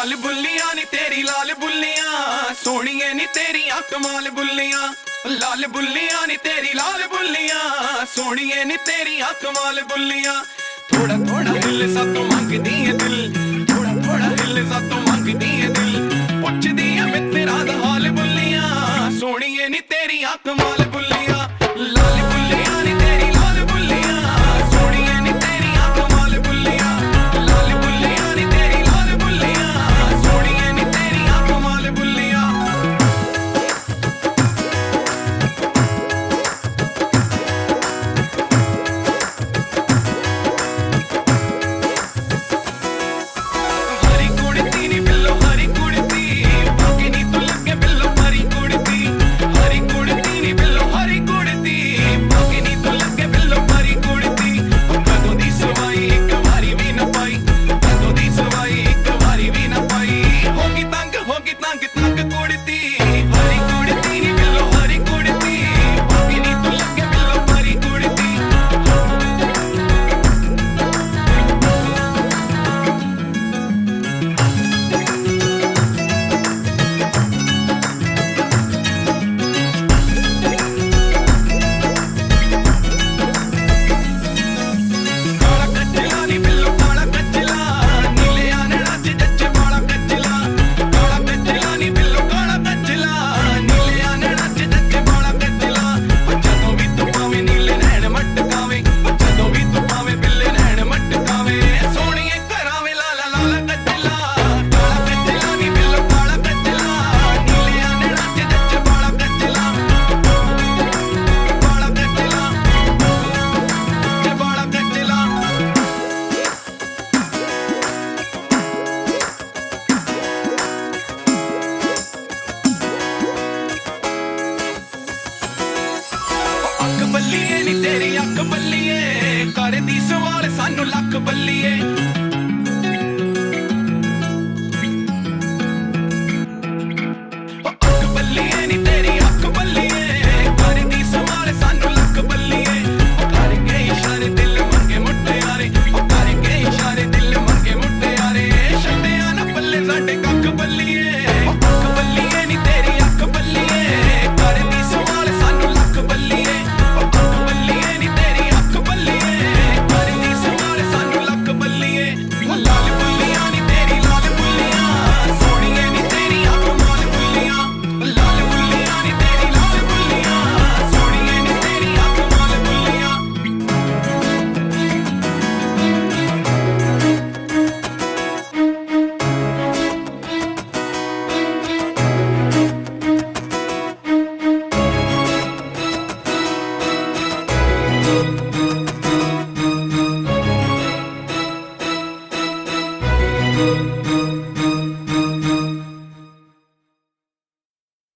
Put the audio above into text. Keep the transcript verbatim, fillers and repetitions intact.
ਲਾਲ ਬੁੱਲੀਆਂ ਨੀ ਤੇਰੀ ਲਾਲ ਬੁੱਲੀਆਂ ਸੋਹਣੀਏ ਨੀ ਤੇਰੀਆਂ ਕਮਾਲ ਬੁੱਲੀਆਂ ਲਾਲ ਬੁੱਲੀਆਂ ਨੀ ਤੇਰੀ ਲਾਲ ਬੁੱਲੀਆਂ ਸੋਹਣੀਏ ਨੀ ਤੇਰੀਆਂ ਕਮਾਲ ਬੁੱਲੀਆਂ ਥੋੜਾ ਥੋੜਾ ਹਿੱਲ ਸਾਤੋਂ ਮੰਗਦੀ ਏ ਦਿਲ ਥੋੜਾ ਥੋੜਾ ਹਿੱਲ ਸਾਤੋਂ ਮੰਗਦੀ ਏ ਦਿਲ ਪੁੱਛਦੀ ਏ ਮਿੱਤਰਾਂ ਦਾ ਹਾਲ ਬੁੱਲੀਆਂ ਸੋਹਣੀਏ ਨੀ ਤੇਰੀਆਂ ਕਮਾਲ ਬੁੱਲੀਆਂ ਲਾਲ ਬੁੱਲੀਆਂ ਨੀ ਤੇਰੀ ਲਾਲ ਬੁੱਲੀਆਂ ਸੋਹਣੀਏ ਨੀ ਤੇਰੀਆਂ ਕਮਾਲ ਬੁੱਲੀਆਂ ਲਾਲ ਬੁੱਲੀਆਂ ਨੀ ਤੇਰੀ ਲਾਲ ਬੁੱਲੀਆਂ ਸੋਹਣੀਏ ਨੀ ਤੇਰੀਆਂ ਕਮਾਲ ਬੁੱਲੀਆਂ ਹਰੀ ਕੁੜਤੀ ਨੀ ਬਿੱਲੋ ਹਰੀ ਕੁੜਤੀ ਬਾਕੀ ਨੀ ਤੂੰ ਲੱਗੇ ਬਿੱਲੋ ਹਰੀ ਕੁੜਤੀ ਹਰੀ ਕੁੜਤੀ ਨੀ ਬਿੱਲੋ ਹਰੀ ਕੁੜਤੀ ਬਾਕੀ ਨੀ ਤੂੰ ਲੱਗੇ ਬਿੱਲੋ ਹਰੀ ਕੁੜਤੀ ਕਦੋਂ ਦੀ ਸਵਾਈ ਇੱਕ ਵਾਰੀ ਵੀ ਨਾ ਪਾਈ ਕਦੋਂ ਦੀ ਸਵਾਈ ਇੱਕ ਵਾਰੀ ਵੀ ਨਾ ਪਾਈ ਹੋ ਗਈ ਤੰਗ ਹੋ ਗਈ ਤੰਗ ਤੰਗ ਕੁੜਤੀ ਹਰੀ ਕੁੜਤੀ ਨੀ ਬਿੱਲੋ ਹਰੀ ਕੁੜਤੀ ਬਾਕੀ ਨੀ ਤੂੰ ਲੱਗੇ ਬਿੱਲੋ ਹਰੀ ਕੁੜਤੀ ਕਾਲਾ ਕੱਚਲਾ ਨੀ ਬਿੱਲੋ ਕਾਲਾ ਕੱਚਲਾ ਨੀਲੇ ਆਨਣਾ ਚ ਜੱਜ ਵਾਲਾ ਕੱਚਲਾ ਕਾਲਾ ਕੱਚਲਾ ਨੀ ਬਿੱਲੋ ਕਾਲਾ ਕੱਚਲਾ ਨੀਲੇ ਆਨਣਾ ਚ ਜੱਜ ਵਾਲਾ ਕੱਚਲਾ ਜਦੋਂ ਵੀ ਤੂੰ ਪਾਵੇਂ ਨੀਲੇ ਨੈਣ ਮਟਕਾਵੇਂ ਜਦੋਂ ਵੀ ਤੂੰ ਪਾਵੇਂ ਬਿੱਲੇ ਨੈਣ ਮਟਕਾਵੇਂ ਸੋਹਣੀਏ ਕਰਾਵੇਂ ਲਾਲਾ ਲਾਲਾ ਕੱਚਲਾ ਕਾਲਾ ਕੱਚਲਾ ਨੀ ਬਿੱਲੋ ਕਾਲਾ ਕੱਚਲਾ ਨੀਲੇ ਆਨਣਾ ਚ ਜੱਜ ਵਾਲਾ ਕੱਚਲਾ ਵਾਲਾ ਕੱਚਲਾ ਤੇ ਵਾਲਾ ਕੱਚਲਾ ਅੱਖ ਬੱਲੀਏ ਨੀ ਤੇਰੀ ਅੱਖ ਬੱਲੀਏ ਕਰਦੀ ਸਵਾਲ ਸਾਨੂੰ ਲੱਖ ਬੱਲੀਏ